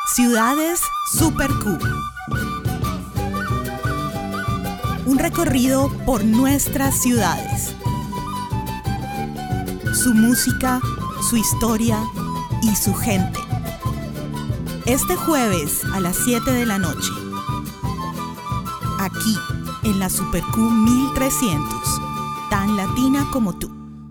Ciudades Super Q. Un recorrido por nuestras ciudades. Su música, su historia y su gente. Este jueves a las 7 de la noche. Aquí, en la Super Q 1300. Tan latina como tú.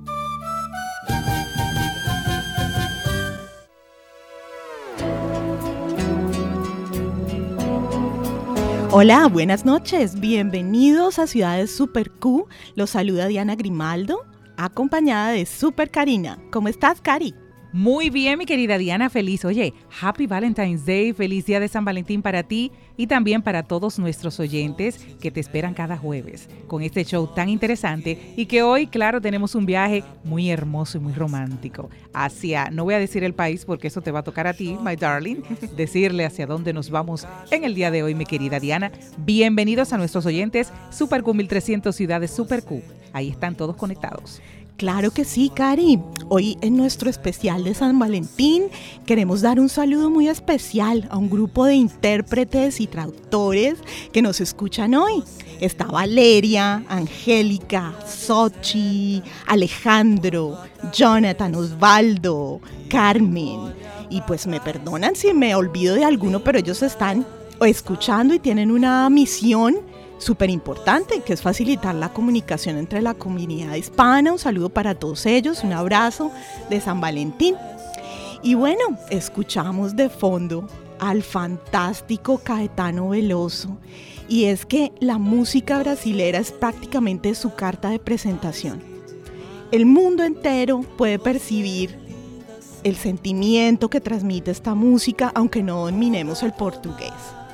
Hola, buenas noches. Bienvenidos a Ciudades Super Q. Los saluda Diana Grimaldo, acompañada de Super Karina. ¿Cómo estás, Cari? Muy bien, mi querida Diana, feliz. Oye, Happy Valentine's Day, feliz día de San Valentín para ti y también para todos nuestros oyentes que te esperan cada jueves con este show tan interesante y que hoy, claro, tenemos un viaje muy hermoso y muy romántico hacia, no voy a decir el país porque eso te va a tocar a ti, my darling, decirle hacia dónde nos vamos en el día de hoy, mi querida Diana. Bienvenidos a nuestros oyentes Super Q 1300 Ciudades Super Q. Ahí están todos conectados. Claro que sí, Cari. Hoy en nuestro especial de San Valentín queremos dar un saludo muy especial a un grupo de intérpretes y traductores que nos escuchan hoy. Está Valeria, Angélica, Xochi, Alejandro, Jonathan, Osvaldo, Carmen. Y pues me perdonan si me olvido de alguno, pero ellos están escuchando y tienen una misión súper importante, que es facilitar la comunicación entre la comunidad hispana. Un saludo para todos ellos, un abrazo de San Valentín. Y bueno, escuchamos de fondo al fantástico Caetano Veloso, y es que la música brasilera es prácticamente su carta de presentación. El mundo entero puede percibir el sentimiento que transmite esta música, aunque no dominemos el portugués.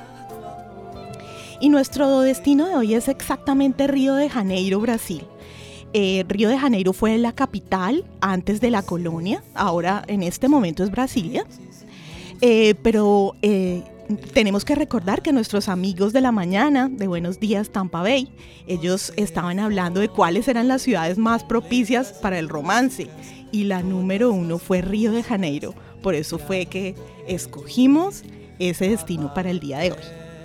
Y nuestro destino de hoy es exactamente Río de Janeiro, Brasil. Río de Janeiro fue la capital antes de la colonia, ahora en este momento es Brasilia. Pero tenemos que recordar que nuestros amigos de la mañana de Buenos Días Tampa Bay, ellos estaban hablando de cuáles eran las ciudades más propicias para el romance. Y la número 1 fue Río de Janeiro. Por eso fue que escogimos ese destino para el día de hoy.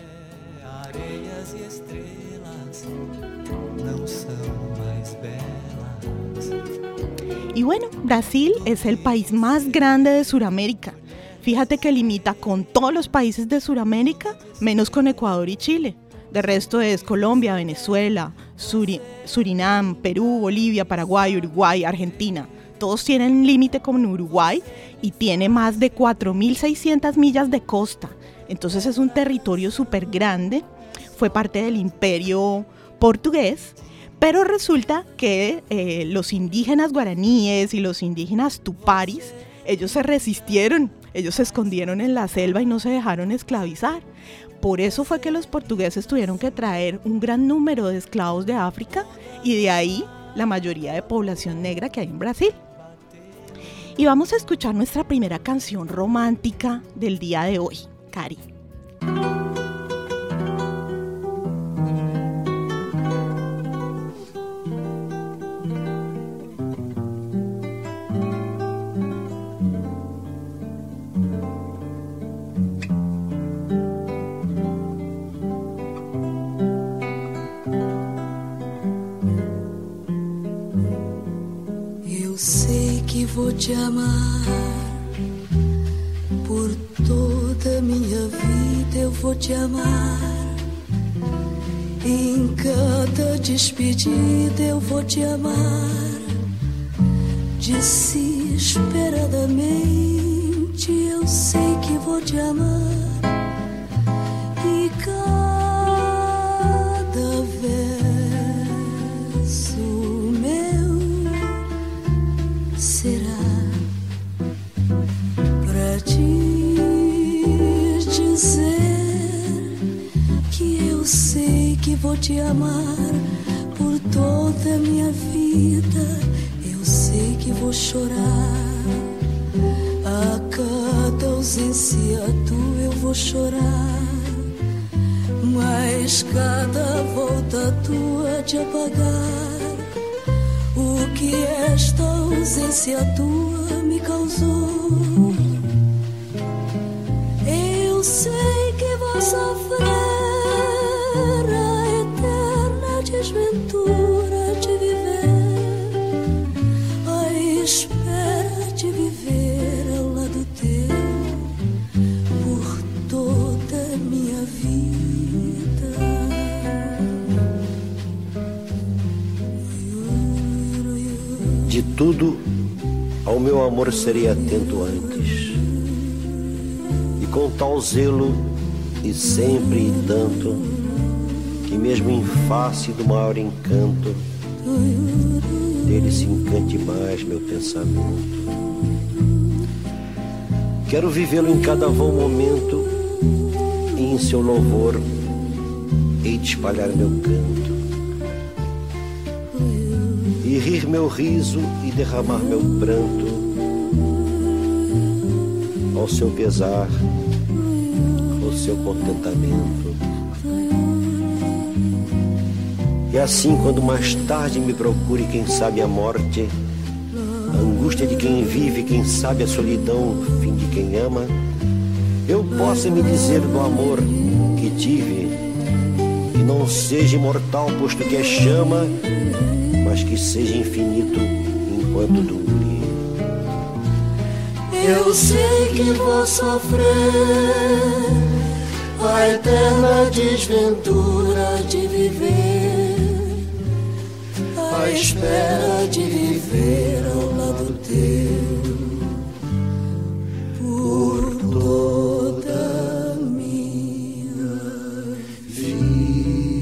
Y bueno, Brasil es el país más grande de Sudamérica. Fíjate que limita con todos los países de Sudamérica, menos con Ecuador y Chile. De resto es Colombia, Venezuela, Surinam, Perú, Bolivia, Paraguay, Uruguay, Argentina. Todos tienen límite con Uruguay y tiene más de 4.600 millas de costa. Entonces es un territorio súper grande. Fue parte del Imperio Portugués. Pero resulta que los indígenas guaraníes y los indígenas tuparis, ellos se resistieron, ellos se escondieron en la selva y no se dejaron esclavizar. Por eso fue que los portugueses tuvieron que traer un gran número de esclavos de África y de ahí la mayoría de población negra que hay en Brasil. Y vamos a escuchar nuestra primera canción romántica del día de hoy, Cari. Vou te amar por toda minha vida, eu vou te amar. Em cada despedida eu vou te amar desesperadamente. Eu sei que vou te amar e cada verso meu será pra te dizer que eu sei que vou te amar por toda a minha vida. Eu sei que vou chorar a cada ausência tua, eu vou chorar, mas cada volta tua de apagar o que esta ausência tua me causou. Eu Eu sei que vou sofrer a eterna desventura de viver, a espera de viver ao lado teu por toda a minha vida. De tudo, ao meu amor serei atento antes, e com tal zelo e sempre e tanto, que mesmo em face do maior encanto, dele se encante mais meu pensamento. Quero vivê-lo em cada vão momento, e em seu louvor hei de espalhar meu canto, e rir meu riso e derramar meu pranto, ao seu pesar, ao seu contentamento. E assim, quando mais tarde me procure, quem sabe a morte, a angústia de quem vive, quem sabe a solidão, fim de quem ama, eu possa me dizer do amor que tive, que não seja imortal, posto que é chama, mas que seja infinito enquanto dure. Eu sei que vou sofrer a eterna desventura de viver, a espera de viver ao lado teu por toda a minha vida.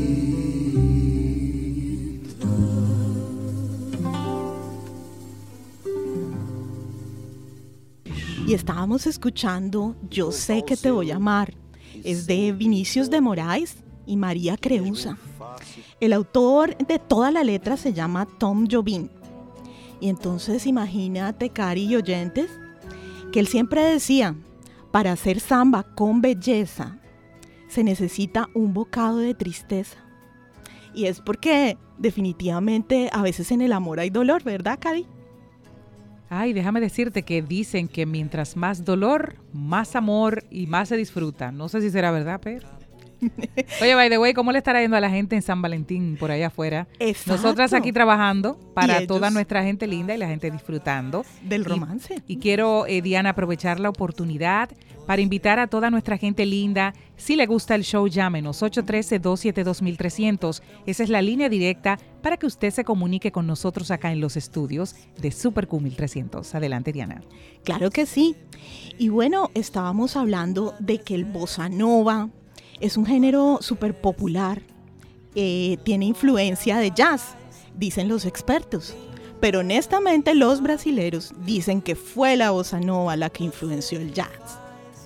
Y estábamos escuchando Yo sé que te voy a amar. Es de Vinicius de Moraes y María Creusa. El autor de toda la letra se llama Tom Jobim. Y entonces imagínate, Cari y oyentes, que él siempre decía, para hacer samba con belleza, se necesita un bocado de tristeza. Y es porque definitivamente a veces en el amor hay dolor, ¿verdad, Cari? Ay, déjame decirte que dicen que mientras más dolor, más amor y más se disfruta. No sé si será verdad, pero... Oye, by the way, ¿cómo le estará yendo a la gente en San Valentín por allá afuera? Exacto. Nosotras aquí trabajando para ellos, toda nuestra gente linda y la gente disfrutando del romance. Y quiero, Diana, aprovechar la oportunidad para invitar a toda nuestra gente linda. Si le gusta el show, llámenos 813-272-1300. Esa es la línea directa para que usted se comunique con nosotros acá en los estudios de Super Q 1300. Adelante, Diana. Claro que sí. Y bueno, estábamos hablando de que el bossa nova es un género súper popular, tiene influencia de jazz, dicen los expertos, pero honestamente los brasileros dicen que fue la bossa nova la que influenció el jazz.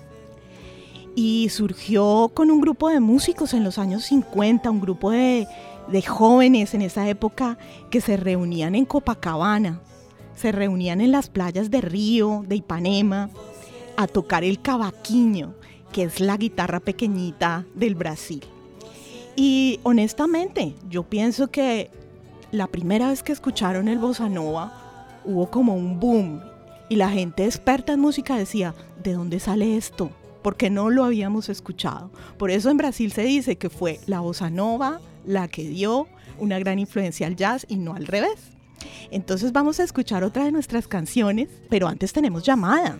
Y surgió con un grupo de músicos en los años 50, un grupo de jóvenes en esa época que se reunían en Copacabana, se reunían en las playas de Río, de Ipanema, a tocar el cavaquinho, que es la guitarra pequeñita del Brasil. Y honestamente, yo pienso que la primera vez que escucharon el bossa nova, hubo como un boom. Y la gente experta en música decía, ¿de dónde sale esto? Porque no lo habíamos escuchado. Por eso en Brasil se dice que fue la bossa nova la que dio una gran influencia al jazz y no al revés. Entonces vamos a escuchar otra de nuestras canciones, pero antes tenemos llamada.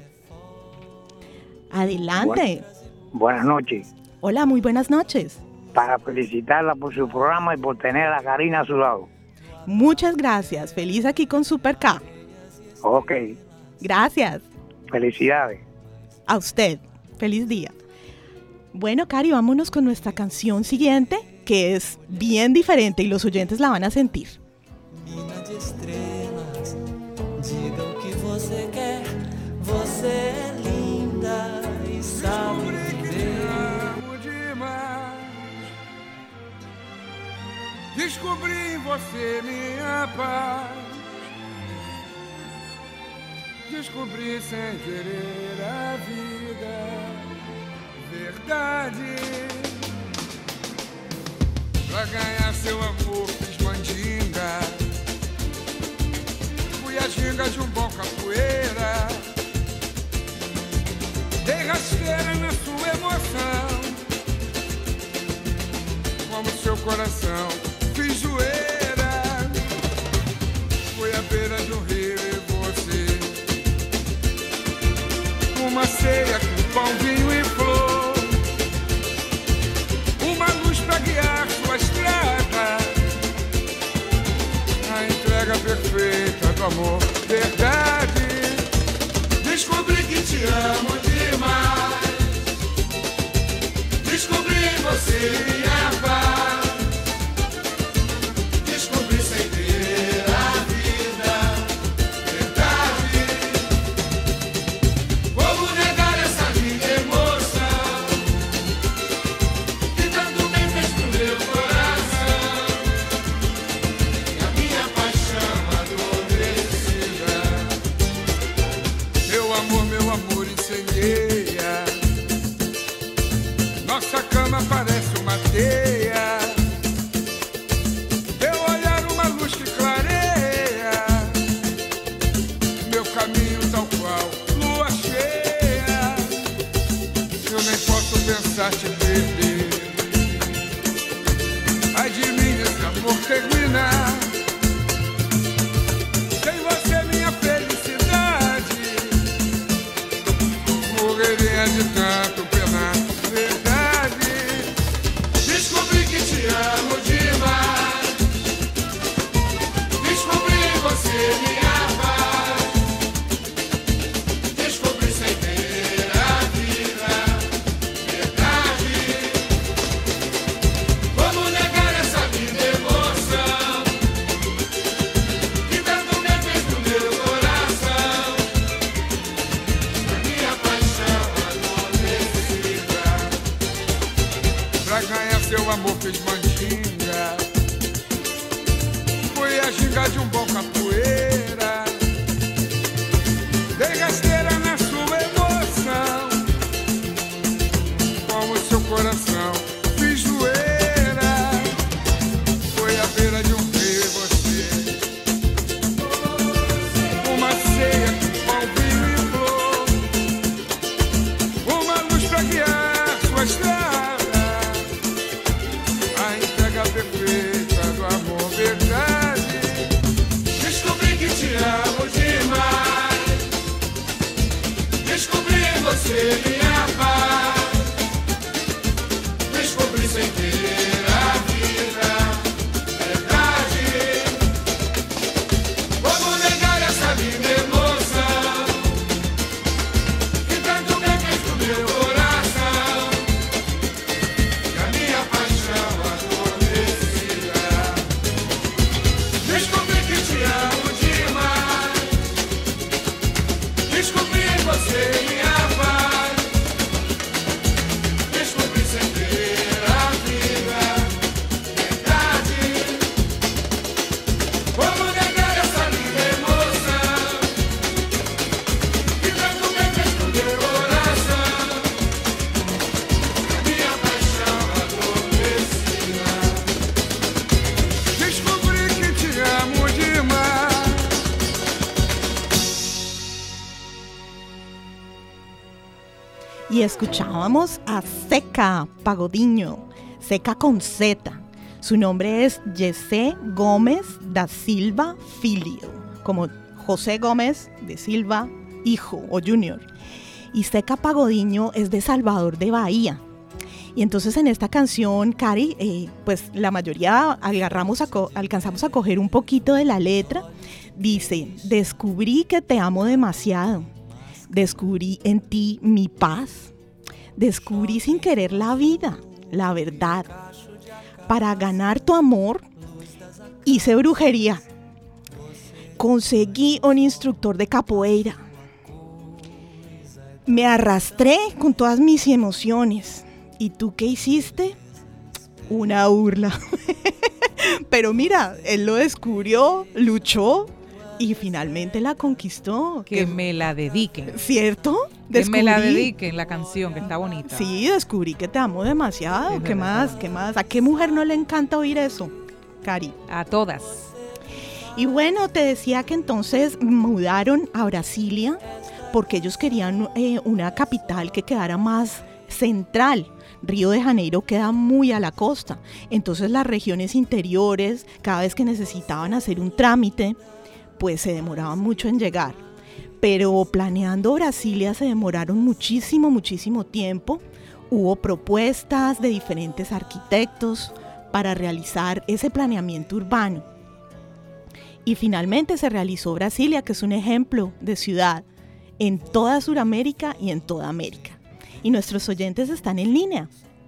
Adelante. Buenas noches. Hola, muy buenas noches. Para felicitarla por su programa y por tener a Karina a su lado. Muchas gracias. Feliz aquí con Super K. Ok. Gracias. Felicidades. A usted. Feliz día. Bueno, Cari, vámonos con nuestra canción siguiente, que es bien diferente y los oyentes la van a sentir. Mina de estrelas, diga o que você quer. Você é linda e sabe viver. Descobri em você minha paz. Descobri sem querer a vida, verdade. Pra ganhar seu amor fiz mandinga. Fui a ginga de um bom capoeira. Dei rasteira na sua emoção. seu coração. Fiz zoeira, foi à beira do rio e você. Uma ceia com pão, vinho e flor, uma luz pra guiar sua estrada, a entrega perfeita do amor, verdade. Descobri que te amo demais, descobri em você minha paz, descobri sem ter a vida, verdade. Como negar essa linda emoção que tanto bem fez pro meu coração, e a minha paixão adormecida. Meu amor incendeia, nossa cama parece uma teia, teu olhar uma luz que clareia, meu caminho tal qual lua cheia. Eu nem posso pensar te perder, ai de mim esse amor terminar. Sem você minha felicidade morreria de tanto penar, verdade. Descobri que te amo demais, descobri em você minha paz, descobri sem ter a vida, verdade. Como negar essa linda emoção que tanto me fez no meu coração, a minha paixão adormecida. Pra ganhar seu amor fez mandinga, foi a ginga de um bom capoeira, dei rasteira na sua emoção, como seu coração fiz zoeira, foi à beira de um rio e você, uma ceia com pão, vinho e flor, uma luz pra guiar sua estrada, a entrega perfeita do amor, verdade. Descobri que te amo demais, descobri em você minha paz, descobri sem ter a vida, verdade. Como negar essa linda emoção que tanto me fez pro meu coração, e a minha paixão adormecida. Descobri que te amo demais, descobri em você minha paz, descobri sem ter a vida, verdade. Como negar essa linda emoção que tanto me fez pro meu coração, a minha paixão adormecida. Descobri que te amo demais. Y escuchábamos a Zeca Pagodinho, Zeca con Z. Su nombre es José Gómez da Silva Filho, como José Gómez de Silva, hijo o junior. Y Zeca Pagodinho es de Salvador de Bahía. Y entonces en esta canción, Cari, pues la mayoría alcanzamos a coger un poquito de la letra. Dice: descubrí que te amo demasiado, descubrí en ti mi paz, descubrí sin querer la vida, la verdad. Para ganar tu amor hice brujería, conseguí un instructor de capoeira, me arrastré con todas mis emociones. ¿Y tú qué hiciste? Una burla. Pero mira, él lo descubrió, luchó y finalmente la conquistó. Que me la dediquen. ¿Cierto? Que me la dediquen la canción, que está bonita. Sí, descubrí que te amo demasiado. ¿Qué más? ¿Qué más? ¿A qué mujer no le encanta oír eso, Cari? A todas. Y bueno, te decía que entonces mudaron a Brasilia porque ellos querían una capital que quedara más central. Río de Janeiro queda muy a la costa, entonces las regiones interiores, cada vez que necesitaban hacer un trámite, pues se demoraban mucho en llegar. Pero planeando Brasilia se demoraron muchísimo tiempo. Hubo propuestas de diferentes arquitectos para realizar ese planeamiento urbano. Y finalmente se realizó Brasilia, que es un ejemplo de ciudad en toda Sudamérica y en toda América. Y nuestros oyentes están en línea.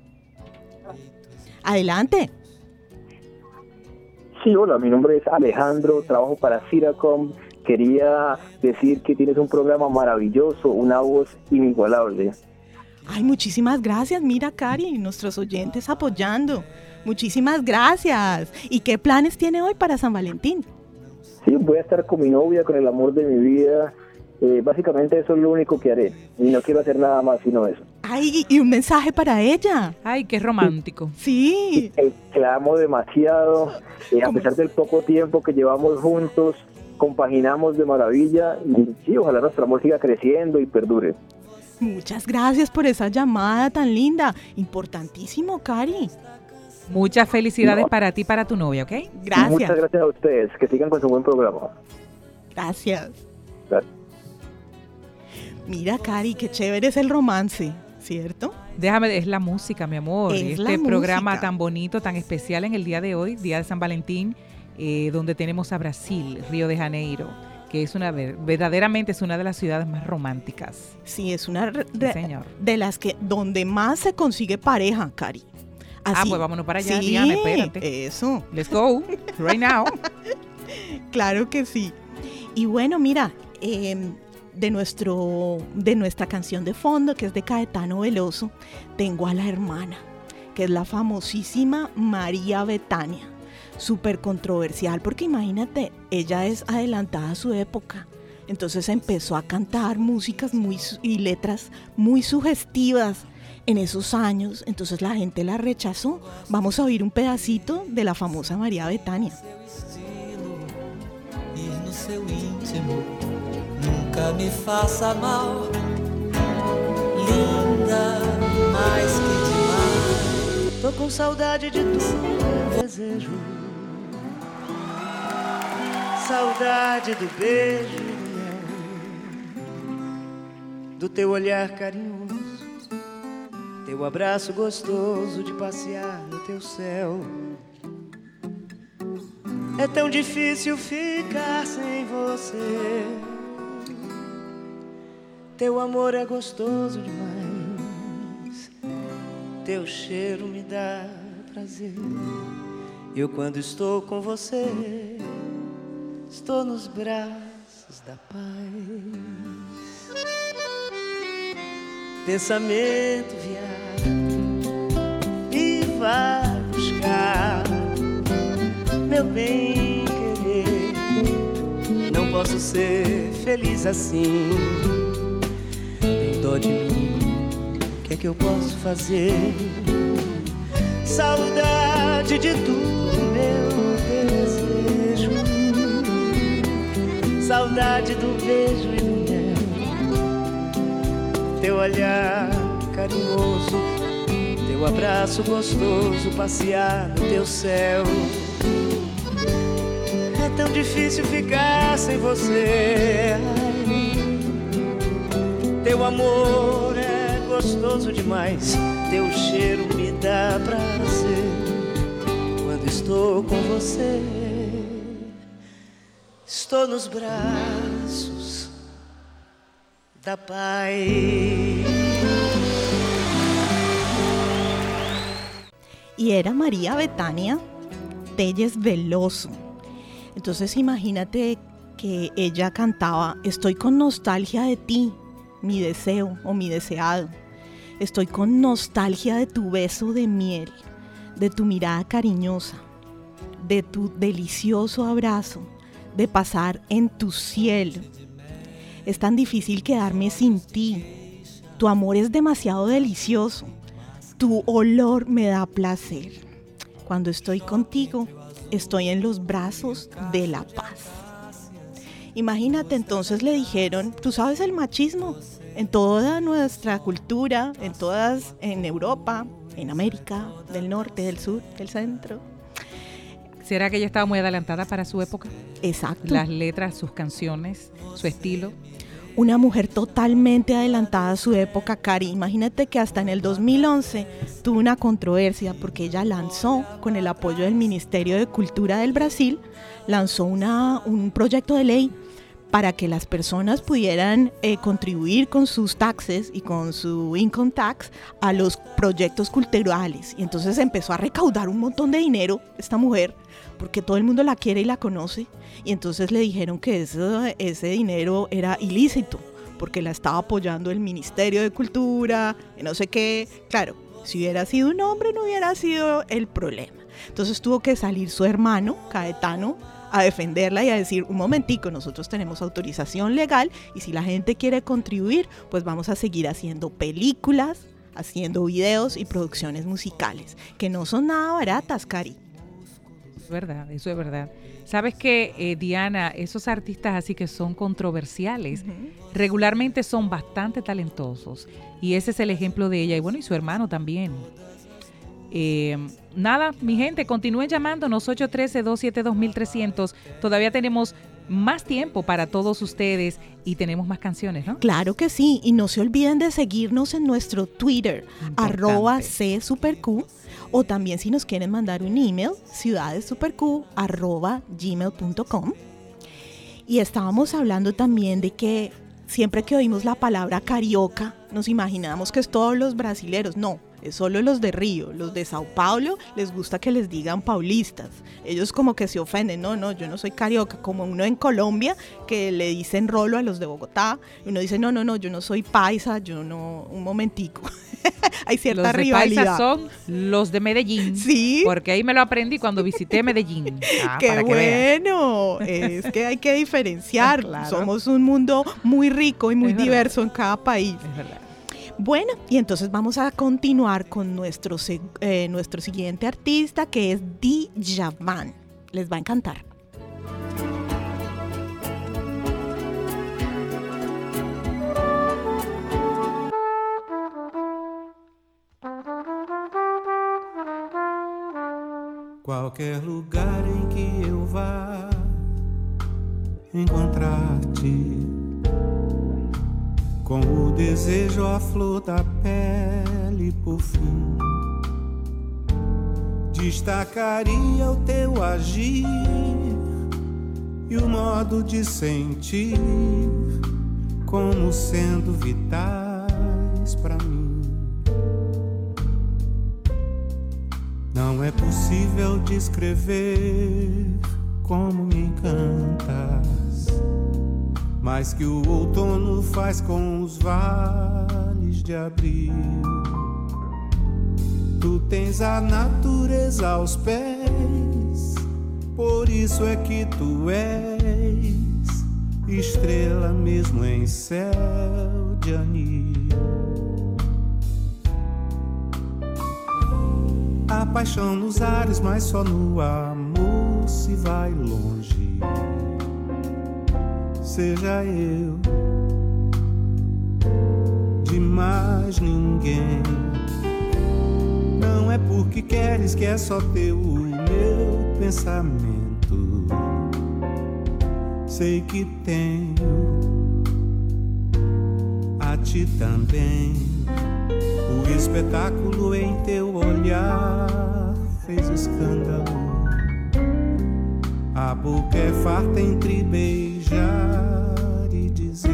Adelante. Sí, hola, mi nombre es Alejandro, trabajo para Ciracom. Quería decir que tienes un programa maravilloso, una voz inigualable. Ay, muchísimas gracias. Mira, Cari, nuestros oyentes apoyando. Muchísimas gracias. ¿Y qué planes tiene hoy para San Valentín? Sí, voy a estar con mi novia, con el amor de mi vida. Básicamente eso es lo único que haré. Y no quiero hacer nada más sino eso. Ay, y un mensaje para ella. Ay, qué romántico. Sí. Que la amo demasiado. A pesar del poco tiempo que llevamos juntos, compaginamos de maravilla. Y sí, ojalá nuestro amor siga creciendo y perdure. Muchas gracias por esa llamada tan linda. Importantísimo, Cari. Muchas felicidades para ti y para tu novia, ¿ok? Gracias. Muchas gracias a ustedes. Que sigan con su buen programa. Gracias. Gracias. Mira, Cari, qué chévere es el romance, ¿cierto? Es la música, mi amor. Este programa tan bonito, tan especial en el día de hoy, Día de San Valentín, donde tenemos a Brasil, Río de Janeiro, que es verdaderamente es una de las ciudades más románticas. Sí, es una señor. De las que donde más se consigue pareja, Cari. Así. Pues vámonos para allá, sí, Diana, espérate. Eso. Let's go, right now. Claro que sí. Y bueno, mira, de nuestra canción de fondo, que es de Caetano Veloso, tengo a la hermana, que es la famosísima María Bethania. Súper controversial, porque imagínate, ella es adelantada a su época. Entonces empezó a cantar músicas y letras muy sugestivas en esos años. Entonces la gente la rechazó. Vamos a oír un pedacito de la famosa María Bethania. Ir no seu íntimo, nunca me faça mal, linda, mais que demais. Tô com saudade de tu desejo, saudade do beijo do mel, do teu olhar carinhoso, teu abraço gostoso de passear no teu céu. É tão difícil ficar sem você, teu amor é gostoso demais, teu cheiro me dá prazer. Eu quando estou com você, estou nos braços da paz. Pensamento viaja e vai buscar meu bem querer. Não posso ser feliz assim, tem dó de mim, o que é que eu posso fazer? Saudade de tu, meu desejo, saudade do beijo e do mel, teu olhar carinhoso, teu abraço gostoso, passear no teu céu. É tão difícil ficar sem você, teu amor é gostoso demais, teu cheiro me dá prazer. Quando estou com você, estou nos braços da paz. Y era María Bethania Telles Veloso. Entonces imagínate que ella cantaba: estoy con nostalgia de ti, mi deseo o mi deseado. Estoy con nostalgia de tu beso de miel, de tu mirada cariñosa, de tu delicioso abrazo, de pasar en tu cielo. Es tan difícil quedarme sin ti. Tu amor es demasiado delicioso. Tu olor me da placer. Cuando estoy contigo, estoy en los brazos de la paz. Imagínate, entonces le dijeron: ¿tú sabes el machismo? en toda nuestra cultura, en Europa, en América, del norte, del sur, del centro. ¿Será que ella estaba muy adelantada para su época? Exacto. Las letras, sus canciones, su estilo. Una mujer totalmente adelantada a su época, Cari. Imagínate que hasta en el 2011 tuvo una controversia porque ella lanzó, con el apoyo del Ministerio de Cultura del Brasil, lanzó un proyecto de ley para que las personas pudieran contribuir con sus taxes y con su income tax a los proyectos culturales. Y entonces empezó a recaudar un montón de dinero esta mujer, porque todo el mundo la quiere y la conoce. Y entonces le dijeron que ese dinero era ilícito, porque la estaba apoyando el Ministerio de Cultura, no sé qué. Claro, si hubiera sido un hombre no hubiera sido el problema. Entonces tuvo que salir su hermano, Caetano, a defenderla y a decir, un momentico, nosotros tenemos autorización legal y si la gente quiere contribuir, pues vamos a seguir haciendo películas, haciendo videos y producciones musicales, que no son nada baratas, Cari. Es verdad, eso es verdad. Sabes que, Diana, esos artistas así que son controversiales, regularmente son bastante talentosos y ese es el ejemplo de ella y bueno, y su hermano también. Nada, mi gente, continúen llamándonos 813-272-1300. Todavía tenemos más tiempo para todos ustedes y tenemos más canciones, ¿no? Claro que sí, y no se olviden de seguirnos en nuestro Twitter, @csuperq, o también si nos quieren mandar un email, ciudadessuperq@gmail.com. Y estábamos hablando también de que siempre que oímos la palabra carioca, nos imaginamos que es todos los brasileros. No, es solo los de Río. Los de Sao Paulo les gusta que les digan paulistas. Ellos como que se ofenden. No, yo no soy carioca. Como uno en Colombia que le dicen rolo a los de Bogotá. Uno dice, no, yo no soy paisa, yo no, un momentico. Hay cierta rivalidad. Los de paisa son los de Medellín. Sí. Porque ahí me lo aprendí cuando visité Medellín. ¡Qué bueno! Es que hay que diferenciar. Claro. Somos un mundo muy rico y muy diverso en cada país. Es verdad. Bueno, y entonces vamos a continuar con nuestro siguiente artista, que es Djavan. Les va a encantar. Qualquer lugar em que eu vá encontrar-te, com o desejo à flor da pele, por fim destacaria o teu agir e o modo de sentir como sendo vitais pra mim. Não é possível descrever como me encantas, mas que o outono faz com os vales de abril. Tu tens a natureza aos pés, por isso é que tu és estrela mesmo em céu de anil. A paixão nos ares, mas só no amor se vai longe. Seja eu de mais ninguém. Não é porque queres que é só teu o meu pensamento. Sei que tenho a ti também. O espetáculo em teu olhar fez escândalo. A boca é farta entre beijar e dizer.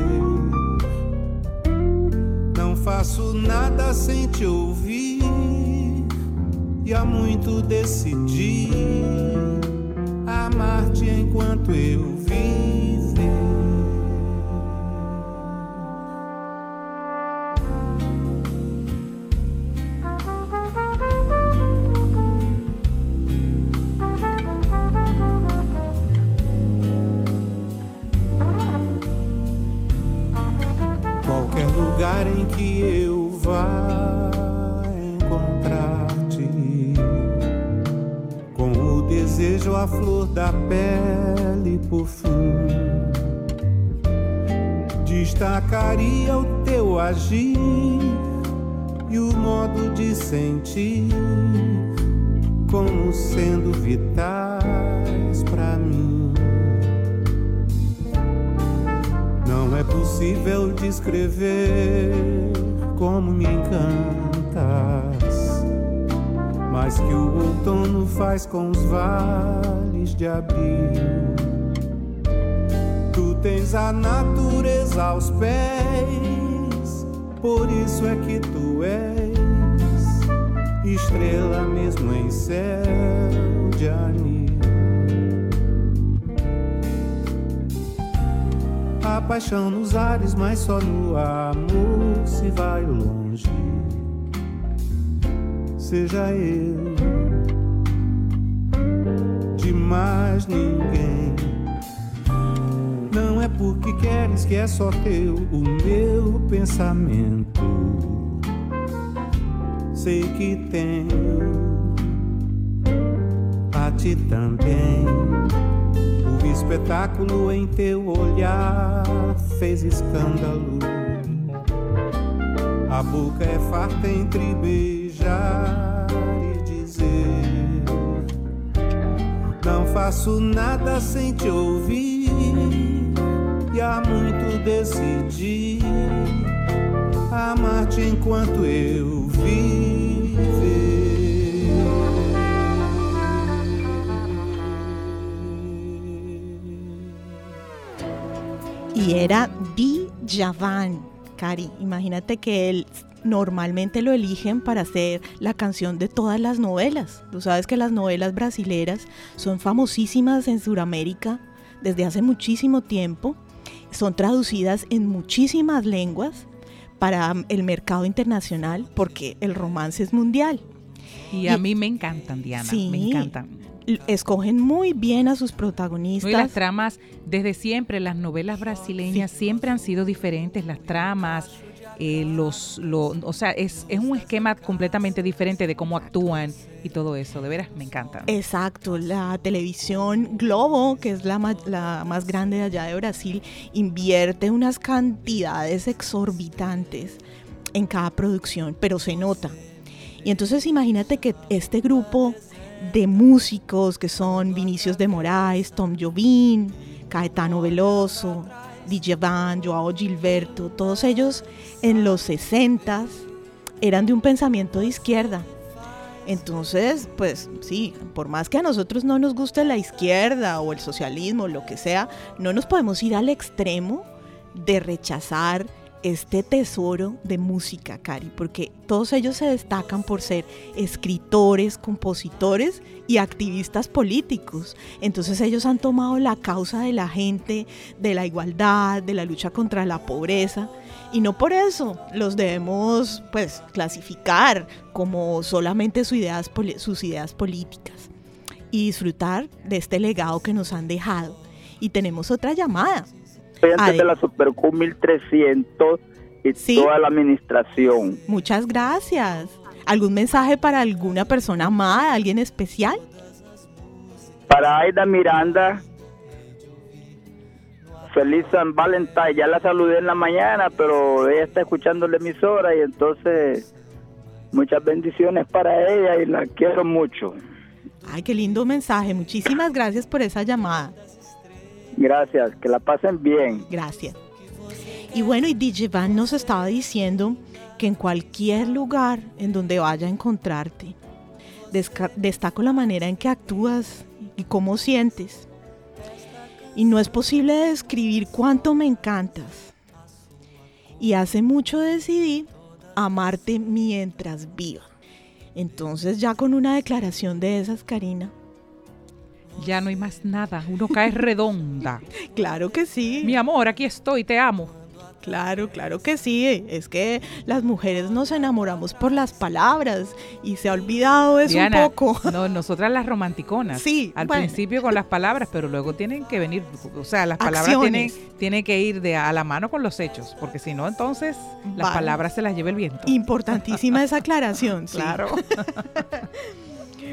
Não faço nada sem te ouvir, e há muito decidi amar-te enquanto eu viver. Qualquer lugar em que eu vá encontrar-te, com o desejo à flor da pele, por fim destacaria o teu agir e o modo de sentir como sendo vitais pra mim. Não é possível descrever como me encantas, mas que o outono faz com os vales de abril. Tu tens a natureza aos pés, por isso é que tu és estrela mesmo em céu de anil. A paixão nos ares, mas só no amor se vai longe. Seja eu de mais ninguém. Não é porque queres que é só teu o meu pensamento. Sei que tenho a ti também. O espetáculo em teu olhar fez escândalo. A boca é farta entre beijar e dizer: não faço nada sem te ouvir. E há muito decidi amar-te enquanto eu viver. Y era Djavan, Cari. Imagínate que él normalmente lo eligen para hacer la canción de todas las novelas. Tú sabes que las novelas brasileras son famosísimas en Sudamérica desde hace muchísimo tiempo. Son traducidas en muchísimas lenguas para el mercado internacional porque el romance es mundial. Y a mí me encantan, Diana, sí, me encantan. Escogen muy bien a sus protagonistas. Y las tramas, desde siempre, las novelas brasileñas siempre han sido diferentes, las tramas, o sea, es un esquema completamente diferente de cómo actúan y todo eso, de veras me encantan. Exacto, la televisión Globo, que es la más grande de allá de Brasil, invierte unas cantidades exorbitantes en cada producción, pero se nota. Y entonces imagínate que este grupo de músicos que son Vinícius de Moraes, Tom Jobim, Caetano Veloso, Djavan, Joao Gilberto, todos ellos en los 60s eran de un pensamiento de izquierda. Entonces, pues sí, por más que a nosotros no nos guste la izquierda o el socialismo, lo que sea, no nos podemos ir al extremo de rechazar este tesoro de música, Cari, porque todos ellos se destacan por ser escritores, compositores y activistas políticos. Entonces ellos han tomado la causa de la gente, de la igualdad, de la lucha contra la pobreza, y no por eso los debemos pues clasificar como solamente sus ideas políticas, y disfrutar de este legado que nos han dejado. Y tenemos otra llamada. Antes de la Superq 1300 y ¿sí? Toda la administración. Muchas gracias. ¿Algún mensaje para alguna persona amada, alguien especial? Para Aida Miranda, feliz San Valentín. Ya la saludé en la mañana, pero ella está escuchando la emisora y entonces muchas bendiciones para ella y la quiero mucho. Ay, qué lindo mensaje. Muchísimas gracias por esa llamada. Gracias, que la pasen bien. Gracias. Y bueno, y Djavan nos estaba diciendo que en cualquier lugar en donde vaya a encontrarte, destaco la manera en que actúas y cómo sientes. Y no es posible describir cuánto me encantas. Y hace mucho decidí amarte mientras viva. Entonces, ya con una declaración de esas, Karina, ya no hay más nada, uno cae redonda. Claro que sí. Mi amor, aquí estoy, te amo. Claro que sí. Es que las mujeres nos enamoramos por las palabras y se ha olvidado eso, Diana, un poco. No, nosotras las romanticonas. Sí. Al principio con las palabras, pero luego tienen que venir, o sea, las palabras tienen que ir a la mano con los hechos, porque si no, entonces las palabras se las lleva el viento. Importantísima esa aclaración. Claro. Sí.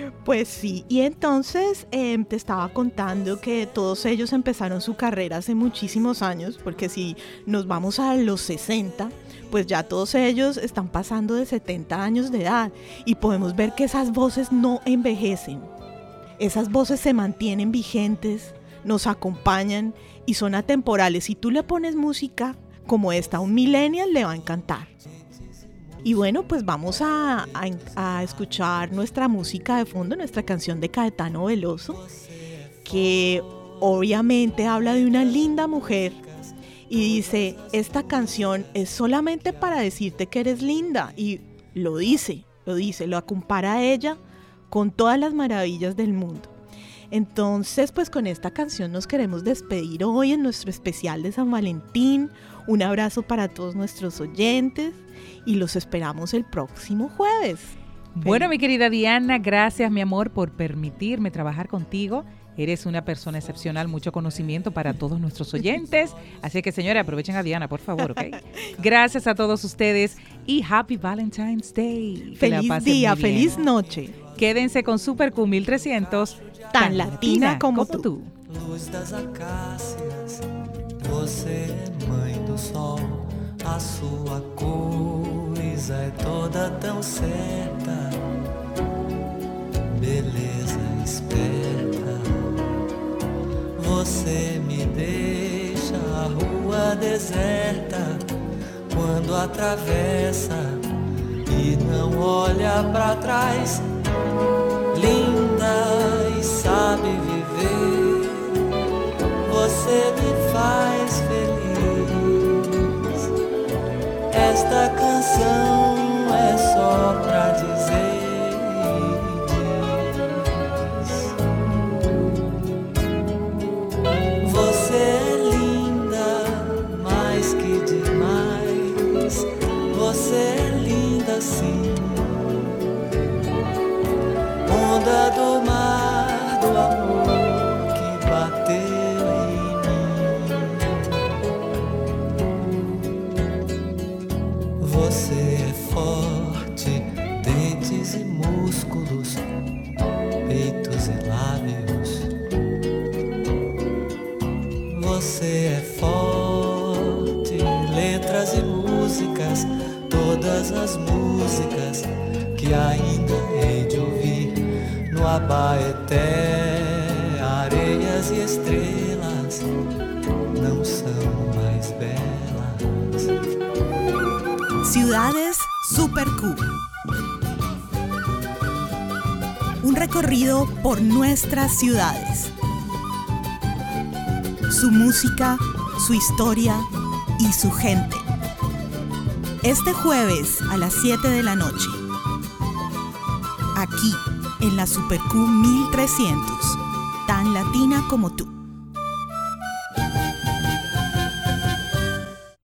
Pues sí, y entonces te estaba contando que todos ellos empezaron su carrera hace muchísimos años, porque si nos vamos a los 60, pues ya todos ellos están pasando de 70 años de edad y podemos ver que esas voces no envejecen. Esas voces se mantienen vigentes, nos acompañan y son atemporales. Si tú le pones música como esta a un millennial, le va a encantar. Y bueno, pues vamos a escuchar nuestra música de fondo, nuestra canción de Caetano Veloso, que obviamente habla de una linda mujer y dice, esta canción es solamente para decirte que eres linda, y lo compara a ella con todas las maravillas del mundo. Entonces, pues con esta canción nos queremos despedir hoy en nuestro especial de San Valentín. Un abrazo para todos nuestros oyentes y los esperamos el próximo jueves. Bueno, mi querida Diana, gracias, mi amor, por permitirme trabajar contigo. Eres una persona excepcional, mucho conocimiento para todos nuestros oyentes. Así que, señores, aprovechen a Diana, por favor, ¿ok? Gracias a todos ustedes y Happy Valentine's Day. Feliz día, feliz noche. Quédense con Super Q 1300, tan latina como tú. Luz das acácias, você é mãe do sol. A sua coisa é toda tão certa, beleza esperta. Você me deixa a rua deserta quando atravessa e não olha pra trás. Linda e sabe viver, você me faz feliz. Esta canção é só pra dizer diz. Você é linda, mais que demais. Você é linda sim. Onda do mar do amor que bateu em mim. Você é forte, dentes e músculos, peitos e lábios. Você é forte, letras e músicas, todas as músicas que ainda hei de ouvir. No Abaeté, areias e estrelas não são mais belas. Ciudades Super Q. Un recorrido por nuestras ciudades. Su música, su historia y su gente. Este jueves a las 7 de la noche. Aquí en la Super Q 1300, tan latina como tú.